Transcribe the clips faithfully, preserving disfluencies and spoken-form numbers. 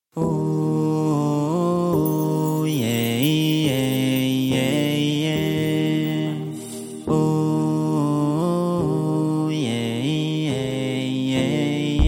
Ooh, yeah, yeah, yeah, yeah. Ooh, yeah, yeah, yeah,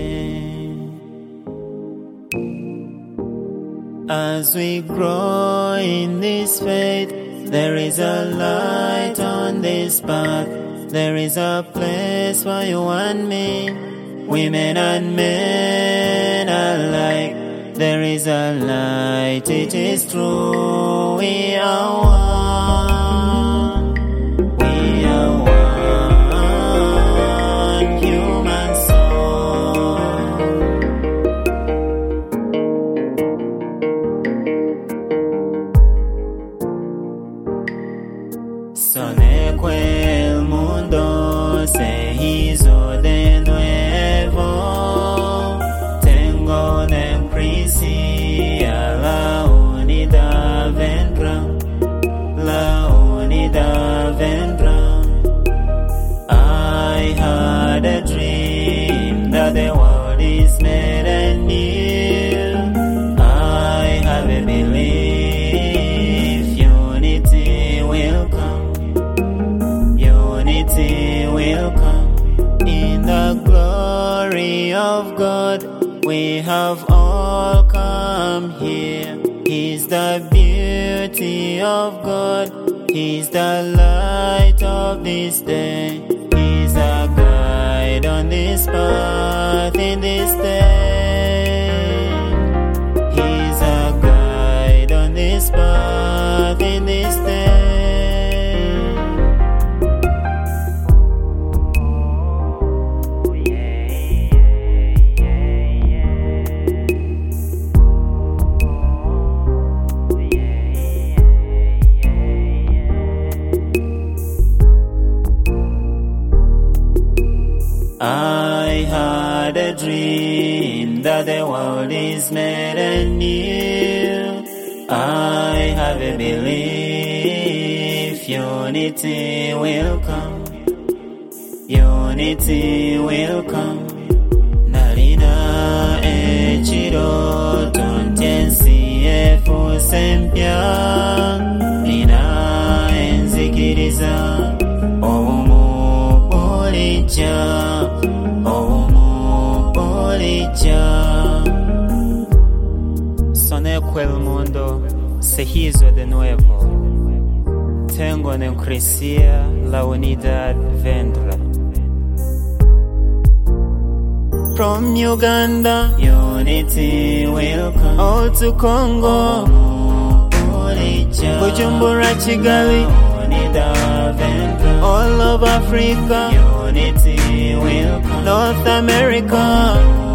yeah. As we grow in this faith, there is a light on this path. There is a place for you and me, women and men alike. There is a light, it is true, we are one. We are one human soul. Sonekwe el mundo se hizo de nuevo. Tengo en Cristo la unidad vendrá, la unidad vendrá. I had a dream that the world is made anew. I have a belief unity will come, unity will come. In the glory of God, we have all come here. He's the beauty of God. He's the light of this day. He's a guide on this path in this day. He's a guide on this path in this day. I had a dream that the world is made anew. I have a belief unity will come, unity will come. Narina echiro tontensi efu sempia. Nina enzikiriza omu polija. Sonekwe el mundo se hizo de nuevo. Tengo en Cristo la unidad vendrá. From Uganda, unity will come. All to Congo, Bujumbura, Kigali, unidad vendrá. All of Africa, unity will come. North America,